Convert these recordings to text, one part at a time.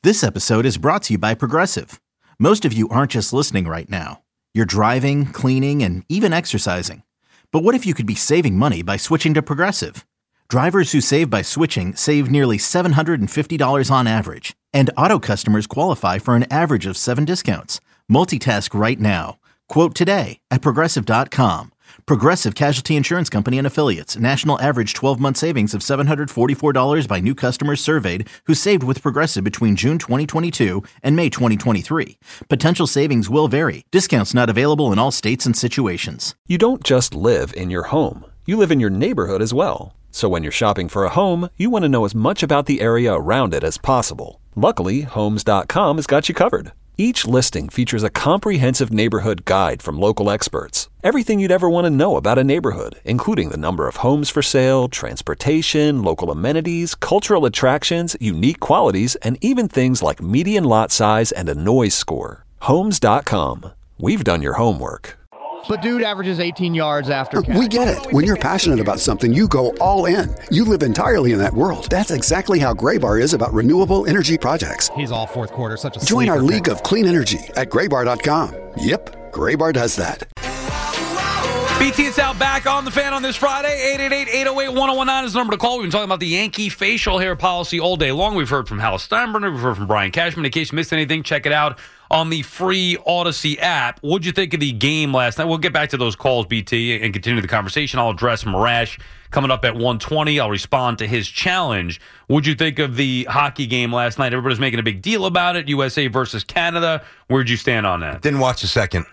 This episode is brought to you by Progressive. Most of you aren't just listening right now. You're driving, cleaning, and even exercising. But what if you could be saving money by switching to Progressive? Drivers who save by switching save nearly $750 on average. And auto customers qualify for an average of 7 discounts. Multitask right now. Quote today at Progressive.com. Progressive Casualty Insurance Company and Affiliates. National average 12-month savings of $744 by new customers surveyed who saved with Progressive between June 2022 and May 2023. Potential savings will vary. Discounts not available in all states and situations. You don't just live in your home. You live in your neighborhood as well. So when you're shopping for a home, you want to know as much about the area around it as possible. Luckily, Homes.com has got you covered. Each listing features a comprehensive neighborhood guide from local experts. Everything you'd ever want to know about a neighborhood, including the number of homes for sale, transportation, local amenities, cultural attractions, unique qualities, and even things like median lot size and a noise score. Homes.com. We've done your homework. But dude averages 18 yards after catch. We get it. When you're passionate about something, you go all in. You live entirely in that world. That's exactly how Graybar is about renewable energy projects. He's all fourth quarter, such a Join our sleeper league of clean energy at Graybar.com. Yep, Graybar does that. BT, it's out back on the Fan on this Friday. 888-808-1019 is the number to call. We've been talking about the Yankee facial hair policy all day long. We've heard from Hal Steinbrenner. We've heard from Brian Cashman. In case you missed anything, check it out on the free Odyssey app. What'd you think of the game last night? We'll get back to those calls, BT, and continue the conversation. I'll address Marash coming up at 1:20. I'll respond to his challenge. What'd you think of the hockey game last night? Everybody's making a big deal about it. USA versus Canada. Where'd you stand on that? Didn't watch a second.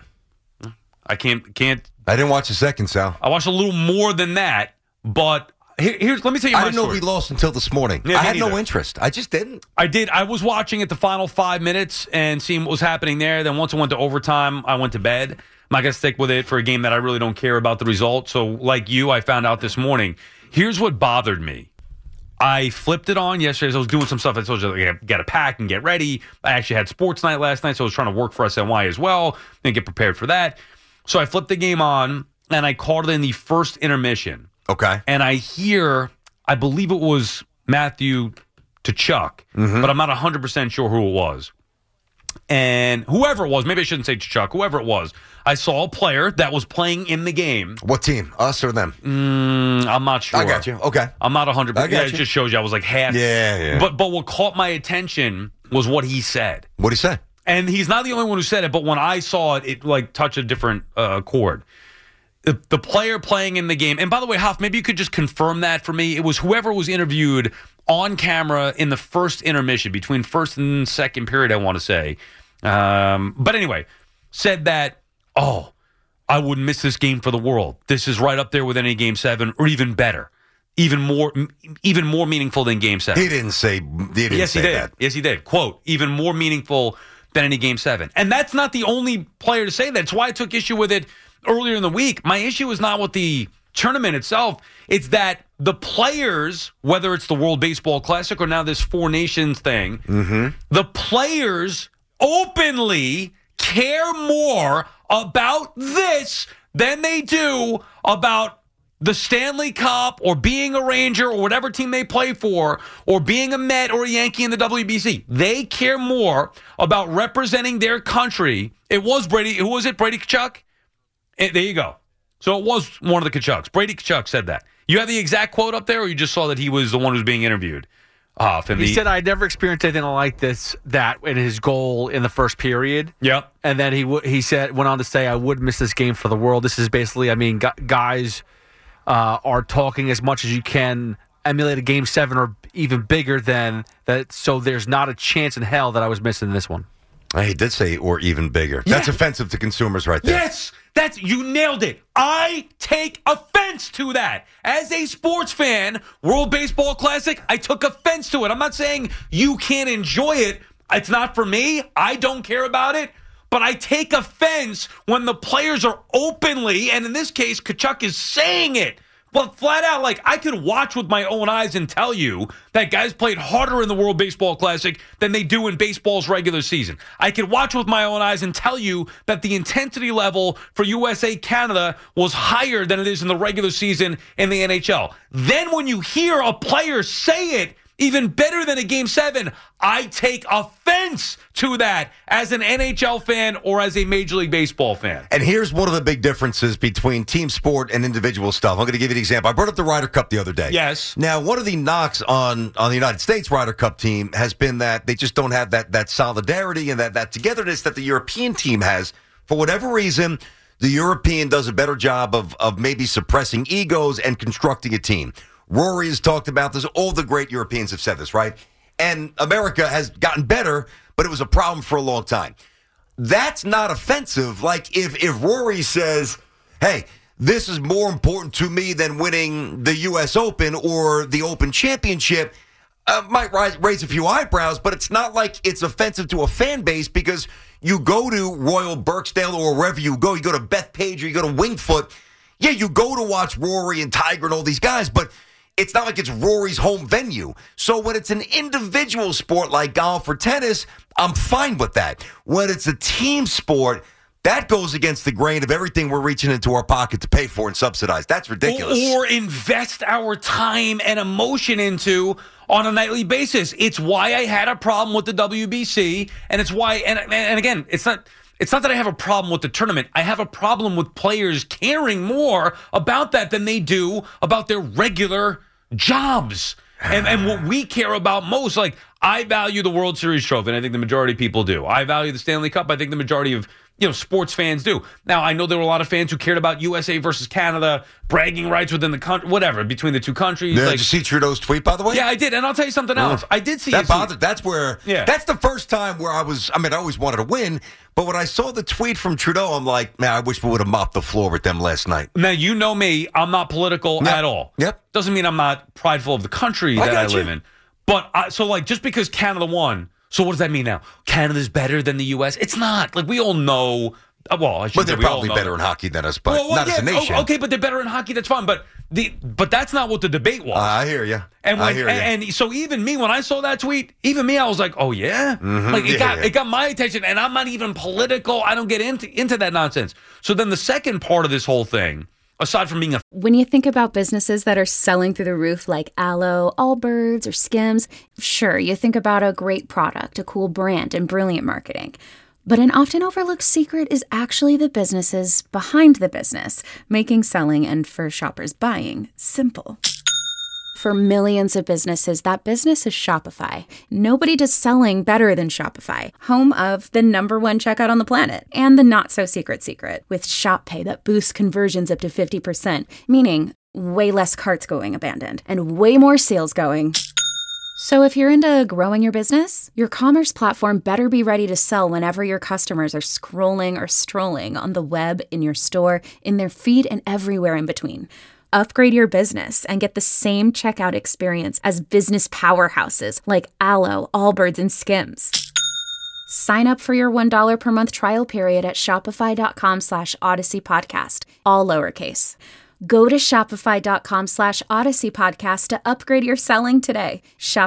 I can't. I didn't watch a second, Sal. I watched a little more than that, but here's let me tell you my I didn't know story. we lost until this morning. Yeah, I had neither. no interest. I just didn't. I did. I was watching it the final 5 minutes and seeing what was happening there. Then once it went to overtime, I went to bed. I'm not going to stick with it for a game that I really don't care about the result. So like you, I found out this morning. Here's what bothered me. I flipped it on yesterday as I was doing some stuff. I told you I got to pack and get ready. I actually had sports night last night, so I was trying to work for SNY as well and get prepared for that. So I flipped the game on, and I caught it in the first intermission. Okay. And I hear, I believe it was Matthew Tkachuk, but I'm not 100% sure who it was. And whoever it was, maybe I shouldn't say Tkachuk, whoever it was, I saw a player that was playing in the game. What team? Us or them? I'm not sure. I got you. Okay. I'm not 100%. I got Yeah, you. it just shows you I was like half. Yeah. But what caught my attention was what he said. What'd he say? And he's not the only one who said it, but when I saw it, it like touched a different chord. The player playing in the game, and by the way, Huff, maybe you could just confirm that for me. It was whoever was interviewed on camera in the first intermission, between first and second period, I want to say. But anyway, said that, I wouldn't miss this game for the world. This is right up there with any Game 7, or even better. Even more meaningful than Game 7. He didn't say Yes, he did. that. Yes, he did. Quote, even more meaningful than any Game 7. And that's not the only player to say that. That's why I took issue with it earlier in the week. My issue is not with the tournament itself. It's that the players, whether it's the World Baseball Classic or now this Four Nations thing, the players openly care more about this than they do about the Stanley Cup or being a Ranger or whatever team they play for or being a Met or a Yankee in the WBC. They care more about representing their country. It was Brady. Who was it? Brady Tkachuk? There you go. So it was one of the Tkachuks. Brady Tkachuk said that. You have the exact quote up there, or you just saw that he was the one who was being interviewed? He said, "I never experienced anything like that in his goal in the first period." Yep. And then he went on to say, "I would miss this game for the world." This is basically, guys are talking as much as you can, emulate a Game 7 or even bigger than that. So there's not a chance in hell that I was missing this one. He did say, or even bigger. Yeah. That's offensive to consumers right there. Yes, you nailed it. I take offense to that. As a sports fan, World Baseball Classic, I took offense to it. I'm not saying you can't enjoy it. It's not for me. I don't care about it. But I take offense when the players are openly, and in this case, Tkachuk is saying it. Well, flat out, like, I could watch with my own eyes and tell you that guys played harder in the World Baseball Classic than they do in baseball's regular season. I could watch with my own eyes and tell you that the intensity level for USA-Canada was higher than it is in the regular season in the NHL. Then when you hear a player say it even better than a Game 7. I take offense to that as an NHL fan or as a Major League Baseball fan. And here's one of the big differences between team sport and individual stuff. I'm going to give you an example. I brought up the Ryder Cup the other day. Yes. Now, one of the knocks on the United States Ryder Cup team has been that they just don't have that solidarity and that togetherness that the European team has. For whatever reason, the European does a better job of maybe suppressing egos and constructing a team. Rory has talked about this. All the great Europeans have said this, right? And America has gotten better, but it was a problem for a long time. That's not offensive. Like if Rory says, hey, this is more important to me than winning the U.S. Open or the Open Championship, might raise a few eyebrows, but it's not like it's offensive to a fan base because you go to Royal Birkdale or wherever you go to Bethpage or you go to Winged Foot. Yeah, you go to watch Rory and Tiger and all these guys, but it's not like it's Rory's home venue. So when it's an individual sport like golf or tennis, I'm fine with that. When it's a team sport, that goes against the grain of everything we're reaching into our pocket to pay for and subsidize. That's ridiculous. Or invest our time and emotion into on a nightly basis. It's why I had a problem with the WBC, and it's why, and again, it's not that I have a problem with the tournament. I have a problem with players caring more about that than they do about their regular jobs. And what we care about most, like, I value the World Series trophy, and I think the majority of people do. I value the Stanley Cup. I think the majority of sports fans do. Now, I know there were a lot of fans who cared about USA versus Canada, bragging rights within the country, whatever, between the two countries. Did you see Trudeau's tweet, by the way? Yeah, I did. And I'll tell you something else. I did see that bothered. That's where. Yeah. That's the first time where I always wanted to win, but when I saw the tweet from Trudeau, I'm like, man, I wish we would have mopped the floor with them last night. Now, you know me. I'm not political at all. Yep. Doesn't mean I'm not prideful of the country that I live in. But just because Canada won, so what does that mean now? Canada's better than the U.S.? It's not. Like, we all know. Well, they're probably better in hockey than us, but not as a nation. Okay, but they're better in hockey. That's fine. But that's not what the debate was. I hear you. And so even me, when I saw that tweet, I was like, oh yeah, like it got my attention. And I'm not even political. I don't get into that nonsense. So then the second part of this whole thing, aside from being when you think about businesses that are selling through the roof like Aloe, Allbirds, or Skims, sure, you think about a great product, a cool brand, and brilliant marketing. But an often overlooked secret is actually the businesses behind the business, making selling and for shoppers buying simple. For millions of businesses, that business is Shopify. Nobody does selling better than Shopify, home of the #1 checkout on the planet and the not-so-secret secret with Shop Pay that boosts conversions up to 50%, meaning way less carts going abandoned and way more sales going. So if you're into growing your business, your commerce platform better be ready to sell whenever your customers are scrolling or strolling on the web, in your store, in their feed, and everywhere in between. Upgrade your business and get the same checkout experience as business powerhouses like Aloe, Allbirds, and Skims. Sign up for your $1 per month trial period at shopify.com/Odyssey Podcast, all lowercase. Go to shopify.com/Odyssey Podcast to upgrade your selling today.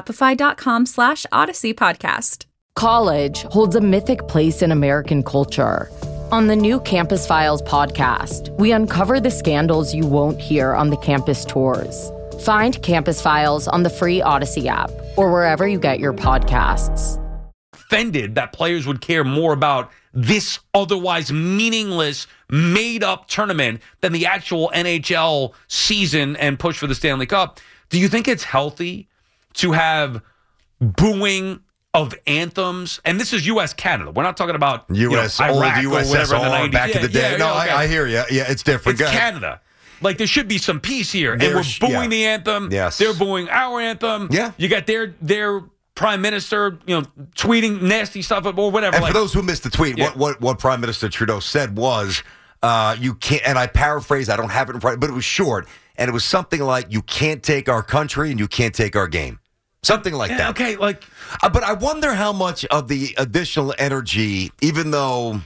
Shopify.com/Odyssey Podcast. College holds a mythic place in American culture. On the new Campus Files podcast, we uncover the scandals you won't hear on the campus tours. Find Campus Files on the free Odyssey app or wherever you get your podcasts. Offended that players would care more about this otherwise meaningless, made-up tournament than the actual NHL season and push for the Stanley Cup. Do you think it's healthy to have booing of anthems? And this is U.S.-Canada. We're not talking about U.S. Iraq old USSR back in the day. I hear you. Yeah, it's different. It's Canada. Like, there should be some peace here. And we're booing the anthem. Yes. They're booing our anthem. Yeah. You got their prime minister, tweeting nasty stuff or whatever. And for those who missed the tweet, what Prime Minister Trudeau said was, you can't, and I paraphrase, I don't have it in front, but it was short, and it was something like, you can't take our country and you can't take our game. Something like that. Okay, but I wonder how much of the additional energy, even though,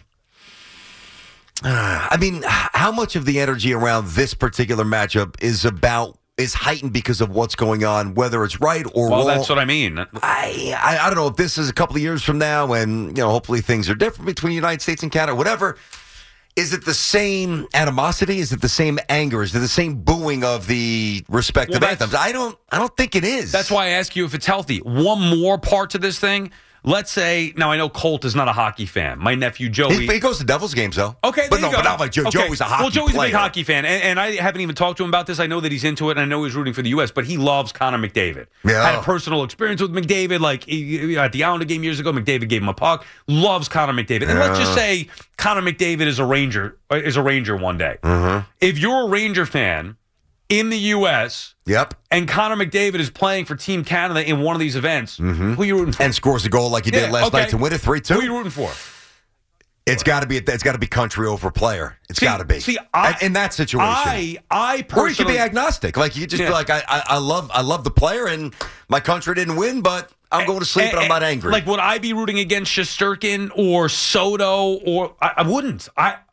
how much of the energy around this particular matchup is heightened because of what's going on, whether it's right or wrong. Well, that's what I mean. I don't know if this is a couple of years from now and, hopefully things are different between the United States and Canada, whatever. Is it the same animosity? Is it the same anger? Is it the same booing of the respective anthems? I don't think it is. That's why I ask you if it's healthy. One more part to this thing. Let's say, now I know Colt is not a hockey fan. My nephew Joey. He goes to Devils games, though. Okay, but not like Joe. Okay. Joey's a hockey player. Well, Joey's a big hockey fan, and I haven't even talked to him about this. I know that he's into it, and I know he's rooting for the U.S., but he loves Connor McDavid. Yeah. Had a personal experience with McDavid, like at the Islander game years ago. McDavid gave him a puck. Loves Connor McDavid. And let's just say Connor McDavid is a Ranger one day. Mm-hmm. If you're a Ranger fan in the U.S., and Connor McDavid is playing for Team Canada in one of these events, who are you rooting for? And scores a goal like he did last night to win it 3-2. Who are you rooting for? It's got to be country over player. It's got to be. See, in that situation, I personally, or you can be agnostic. Like you could just be like, I love the player, and my country didn't win, but I'm going to sleep and I'm not angry. Like, would I be rooting against Shesterkin or Soto? Or I wouldn't.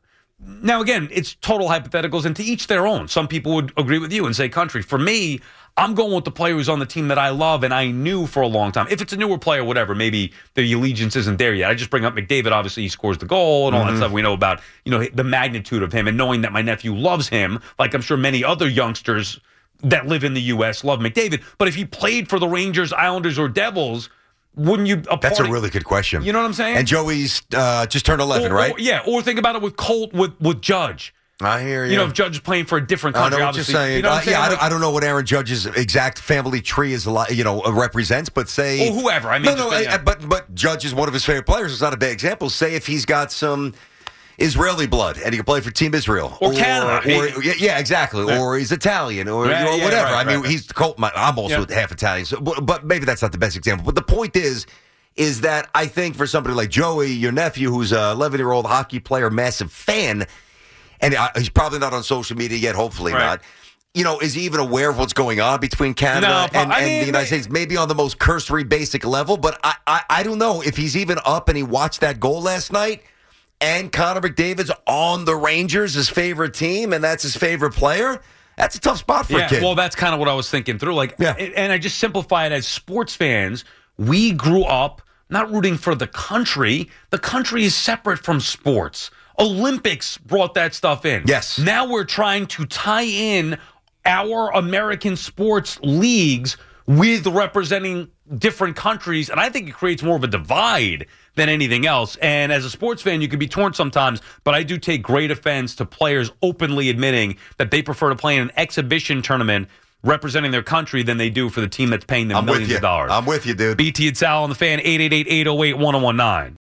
Now, again, it's total hypotheticals, and to each their own. Some people would agree with you and say country. For me, I'm going with the player who's on the team that I love and I knew for a long time. If it's a newer player, whatever, maybe the allegiance isn't there yet. I just bring up McDavid. Obviously, he scores the goal and all that stuff. We know about, the magnitude of him, and knowing that my nephew loves him, like I'm sure many other youngsters that live in the U.S. love McDavid. But if he played for the Rangers, Islanders, or Devils, wouldn't you? That's a really good question. You know what I'm saying? And Joey's just turned 11, right? Or think about it with Colt, with Judge. I hear you. If Judge is playing for a different country, I know what obviously. you're saying. You know what I'm saying? I don't know what Aaron Judge's exact family tree is, represents, but say... Or whoever. I mean, but Judge is one of his favorite players. It's not a bad example. Say if he's got some Israeli blood and he can play for Team Israel. Or Canada. Yeah, exactly. Yeah. Or he's Italian or whatever. Right, I mean, he's Colt. I'm also half Italian, so, but maybe that's not the best example. But the point is that I think for somebody like Joey, your nephew, who's a 11-year-old hockey player, massive fan, and he's probably not on social media yet, hopefully not. Is he even aware of what's going on between Canada and the United States? Maybe on the most cursory, basic level, but I don't know if he's even up and he watched that goal last night, and Connor McDavid's on the Rangers, his favorite team, and that's his favorite player. That's a tough spot for a kid. Well, that's kind of what I was thinking through. And I just simplify it as sports fans. We grew up not rooting for the country. The country is separate from sports. Olympics brought that stuff in. Yes. Now we're trying to tie in our American sports leagues with representing different countries, and I think it creates more of a divide than anything else. And as a sports fan, you can be torn sometimes, but I do take great offense to players openly admitting that they prefer to play in an exhibition tournament representing their country than they do for the team that's paying them millions of dollars. I'm with you, dude. BT and Sal on the Fan, 888-808-1019.